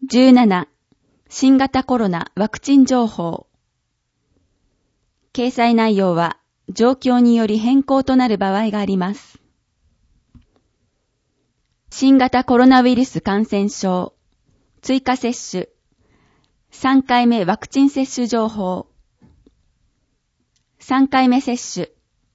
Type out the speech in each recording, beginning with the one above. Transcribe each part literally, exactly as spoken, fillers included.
じゅうなな、新型コロナワクチン情報。掲載内容は状況により変更となる場合があります。新型コロナウイルス感染症、追加接種、さんかいめワクチン接種情報。さんかいめ接種。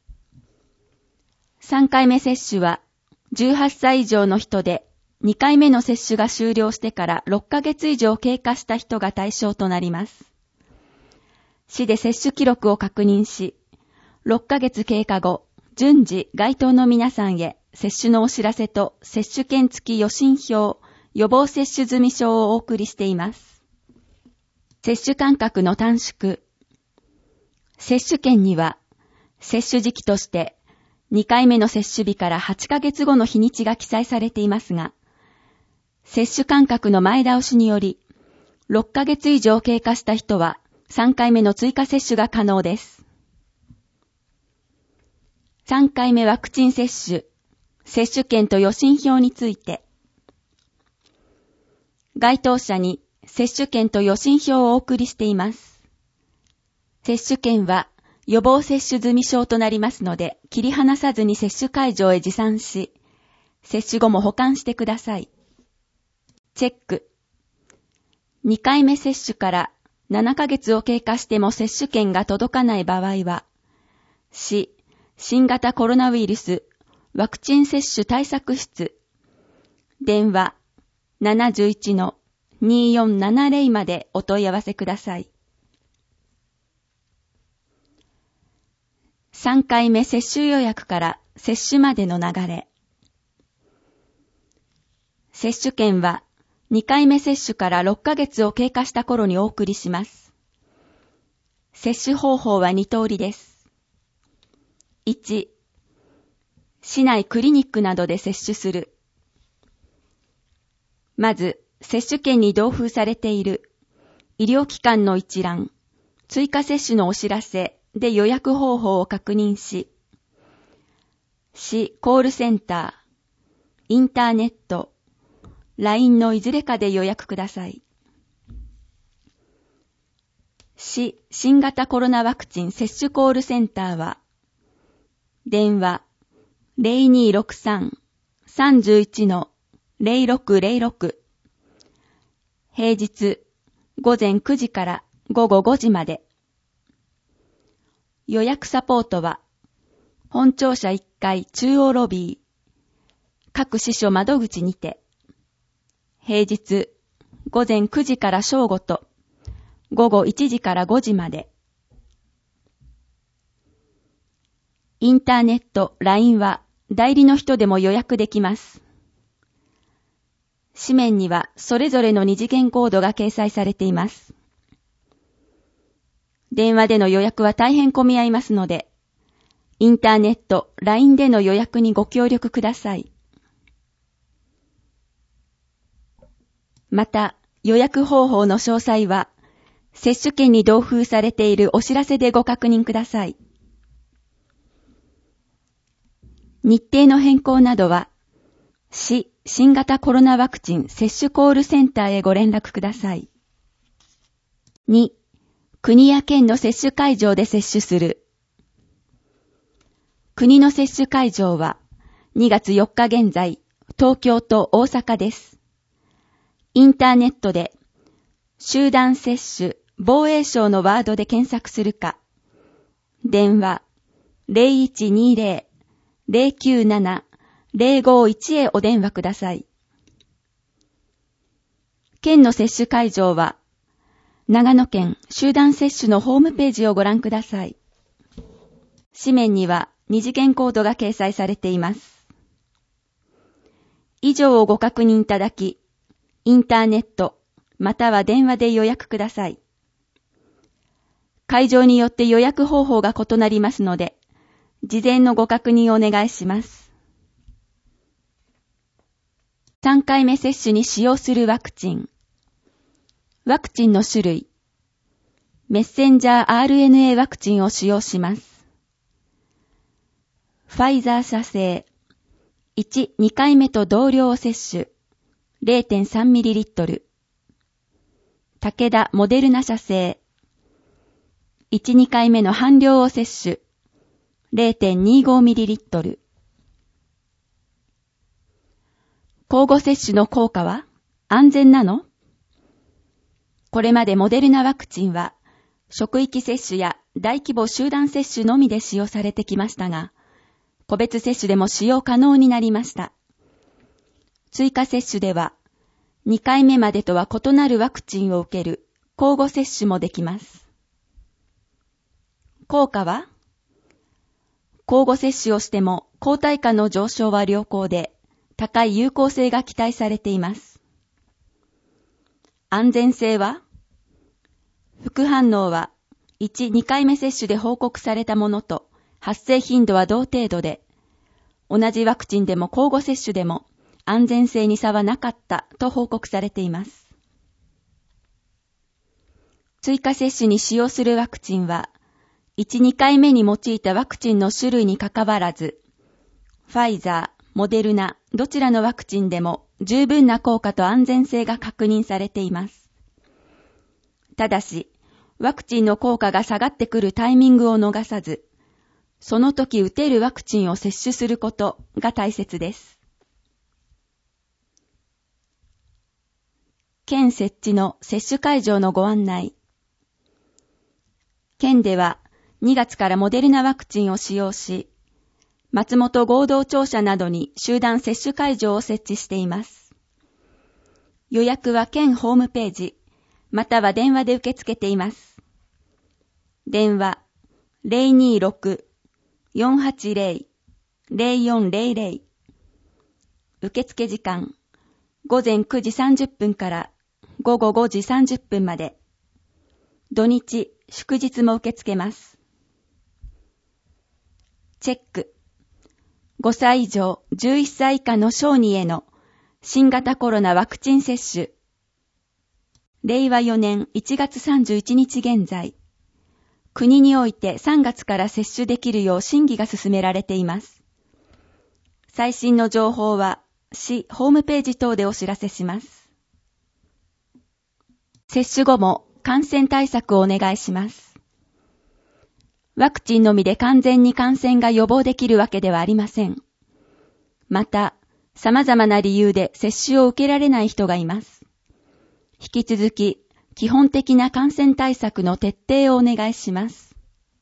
さんかいめ接種はじゅうはっさい以上の人でにかいめの接種が終了してからろっかげつ以上経過した人が対象となります。市で接種記録を確認し、ろっかげつ経過後、順次該当の皆さんへ接種のお知らせと接種券付き予診票、予防接種済証をお送りしています。接種間隔の短縮。接種券には、接種時期としてにかいめの接種日からはちかげつごの日にちが記載されていますが、接種間隔の前倒しにより、ろっかげつ以上経過した人はさんかいめの追加接種が可能です。さんかいめワクチン接種、接種券と予診票について、該当者に接種券と予診票をお送りしています。接種券は予防接種済証となりますので、切り離さずに接種会場へ持参し、接種後も保管してください。チェック。にかいめ接種からななかげつを経過しても接種券が届かない場合は、市新型コロナウイルスワクチン接種対策室、電話 なないちのにーよんななぜろ までお問い合わせください。さんかいめ接種予約から接種までの流れ。接種券はにかいめ接種からろっかげつを経過した頃にお送りします。接種方法はにとおりです。いち、市内クリニックなどで接種する。まず、接種券に同封されている医療機関の一覧、追加接種のお知らせで予約方法を確認し、市コールセンター、インターネット、ライン のいずれかで予約ください。市新型コロナワクチン接種コールセンターは、電話 ゼロにーろくさん さんいちのゼロろくゼロろく、平日ごぜんくじからごごごじまで。予約サポートは、本庁舎いっかい中央ロビー、各支所窓口にて、平日ごぜんくじから正午とごごいちじからごじまで。インターネット、ライン は代理の人でも予約できます。紙面にはそれぞれの二次元コードが掲載されています。電話での予約は大変混み合いますので、インターネット、ライン での予約にご協力ください。また、予約方法の詳細は、接種券に同封されているお知らせでご確認ください。日程の変更などは、市新型コロナワクチン接種コールセンターへご連絡ください。に、国や県の接種会場で接種する。国の接種会場は、にがつよっか現在、東京と大阪です。インターネットで、集団接種、防衛省のワードで検索するか、電話 ゼロいちにゼロ ゼロきゅうなな ゼロごいち へお電話ください。県の接種会場は、長野県集団接種のホームページをご覧ください。紙面には二次元コードが掲載されています。以上をご確認いただき、インターネットまたは電話で予約ください。会場によって予約方法が異なりますので、事前のご確認をお願いします。さんかいめ接種に使用するワクチン。ワクチンの種類。メッセンジャー アールエヌエー ワクチンを使用します。ファイザー社製。いち、にかいめと同量を接種。れいてんさんミリリットル。 武田モデルナ社製。いち、にかいめの半量を接種。れいてんにじゅうごミリリットル。交互接種の効果は安全なの？これまでモデルナワクチンは、職域接種や大規模集団接種のみで使用されてきましたが、個別接種でも使用可能になりました。追加接種では、にかいめまでとは異なるワクチンを受ける交互接種もできます。効果は？交互接種をしても抗体価の上昇は良好で、高い有効性が期待されています。安全性は？副反応はいち、にかいめ接種で報告されたものと発生頻度は同程度で、同じワクチンでも交互接種でも安全性に差はなかったと報告されています。追加接種に使用するワクチンは、いち、にかいめに用いたワクチンの種類にかかわらず、ファイザー、モデルナ、どちらのワクチンでも十分な効果と安全性が確認されています。ただし、ワクチンの効果が下がってくるタイミングを逃さず、その時打てるワクチンを接種することが大切です。県設置の接種会場のご案内。県ではにがつからモデルナワクチンを使用し、松本合同庁舎などに集団接種会場を設置しています。予約は県ホームページ、または電話で受け付けています。電話 ゼロにーろく よんはちゼロ ゼロよんゼロゼロ。受付時間、ごぜんくじさんじゅっぷんからごごごじさんじゅっぷんまで。土日、祝日も受け付けます。チェック。ごさい以上じゅういっさい以下の小児への新型コロナワクチン接種。れいわよねんいちがつさんじゅういちにち現在、国においてさんがつから接種できるよう審議が進められています。最新の情報は市ホームページ等でお知らせします。接種後も感染対策をお願いします。ワクチンのみで完全に感染が予防できるわけではありません。また、様々な理由で接種を受けられない人がいます。引き続き、基本的な感染対策の徹底をお願いします。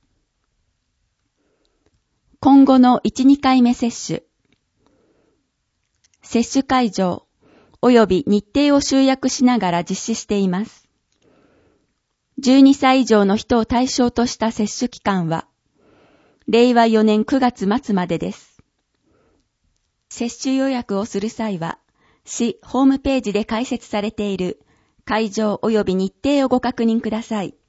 今後のいち、にかいめ接種。接種会場及び日程を集約しながら実施しています。じゅうにさい以上の人を対象とした接種期間は、れいわよねんくがつまつまでです。接種予約をする際は、市ホームページで開設されている会場及び日程をご確認ください。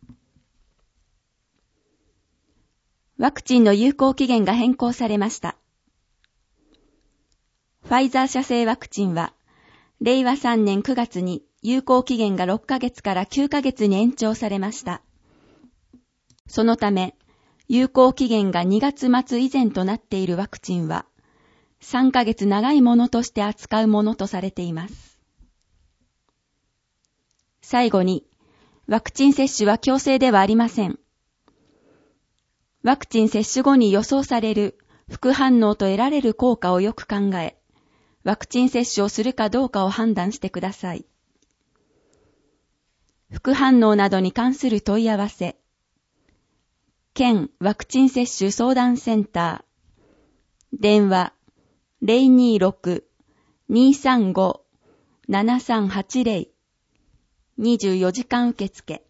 ワクチンの有効期限が変更されました。ファイザー社製ワクチンは、れいわさんねんくがつに有効期限がろっかげつからきゅうかげつに延長されました。そのため、有効期限がにがつまつ以前となっているワクチンは、さんかげつ長いものとして扱うものとされています。最後に、ワクチン接種は強制ではありません。ワクチン接種後に予想される副反応と得られる効果をよく考え、ワクチン接種をするかどうかを判断してください。副反応などに関する問い合わせ、県ワクチン接種相談センター、電話 ゼロにーろく にーさんご ななさんはちゼロ にじゅうよじかん受付。